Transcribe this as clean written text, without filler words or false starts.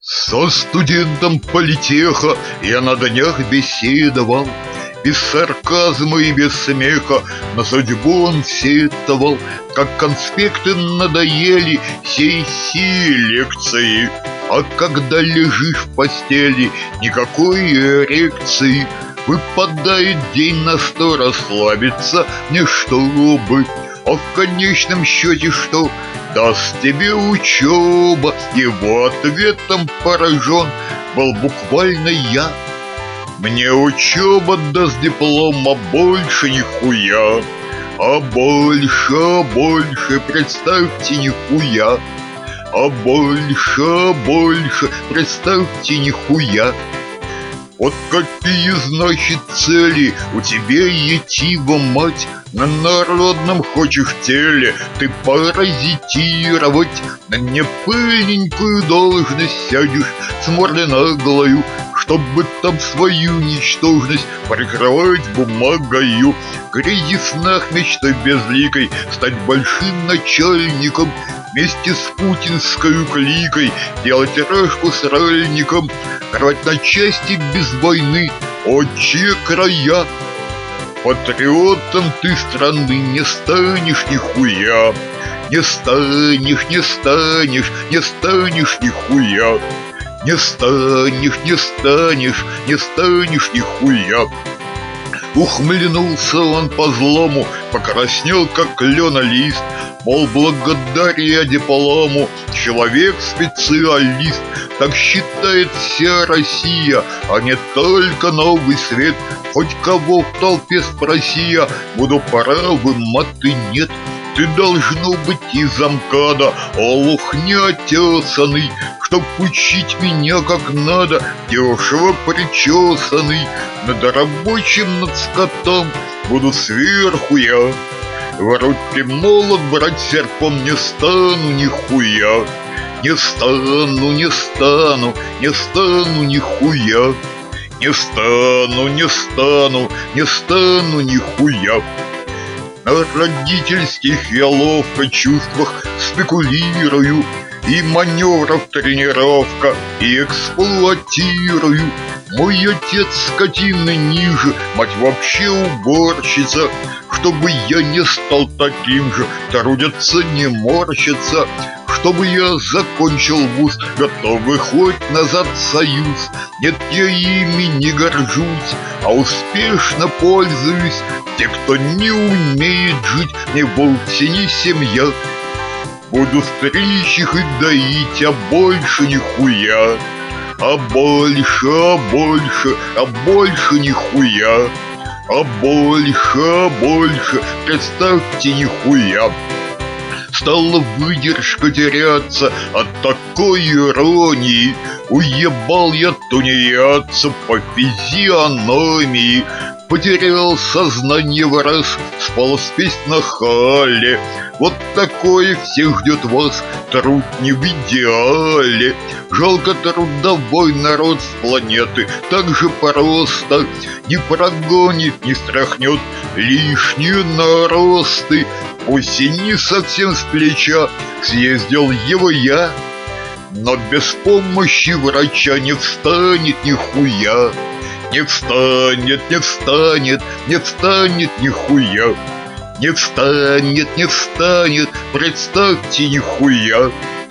Со студентом политеха я на днях беседовал. Без сарказма и без смеха на судьбу он сетовал, как конспекты надоели сей лекции. А когда лежишь в постели, никакой эрекции. Выпадает день на 100, расслабиться не чтобы. А в конечном счете что даст тебе учеба? Его ответом поражен был буквально я. Мне учеба даст диплом, а больше нихуя. А больше, представьте, нихуя. А больше, представьте, нихуя. Вот какие, значит, цели у тебя, етива мать? На народном хочешь теле ты паразитировать, на непыльненькую должность сядешь с мордой наглою, чтобы там свою ничтожность прикрывать бумагою. Грязи в снах мечтой безликой стать большим начальником, вместе с путинской кликой делать рожку с ральником, рвать на части без войны отчие края. Патриотом ты страны не станешь нихуя. Не станешь нихуя. Не станешь нихуя. Ухмыльнулся он по злому, покраснел как лист. Мол, благодаря диплому человек-специалист. Так считает вся Россия, а не только Новый Свет. Хоть кого в толпе спроси, буду правым, а ты нет. Ты должно быть из МКАДа, олух неотесанный, чтоб учить меня как надо, дешево причесанный. Над рабочим, над скотом буду сверху я. В руки молот брать серпом не стану нихуя. Не стану нихуя. Не стану нихуя. На родительских я ловко чувствах спекулирую, и маневров тренировка, и эксплуатирую. Мой отец скотины ниже, мать вообще уборщица. Чтобы я не стал таким же, трудятся не морщатся. Чтобы я закончил вуз, готовы хоть назад в союз. Нет, я ими не горжусь, а успешно пользуюсь. Те, кто не умеет жить, не вовсе не семья. Буду стричь их и доить, а больше нихуя. А больше нихуя. А больше, представьте, нихуя. Стала выдержка теряться от такой иронии. Уебал я тунеядца по физиономии. Потерял сознание в раз, спал спесь на хале. Вот такое всех ждет вас, труд не в идеале. Жалко трудовой народ с планеты так же просто не прогонит, не страхнет лишние наросты. Пусть и не совсем с плеча съездил его я, но без помощи врача не встанет нихуя. Не встанет нихуя. Не встанет, представьте, нихуя.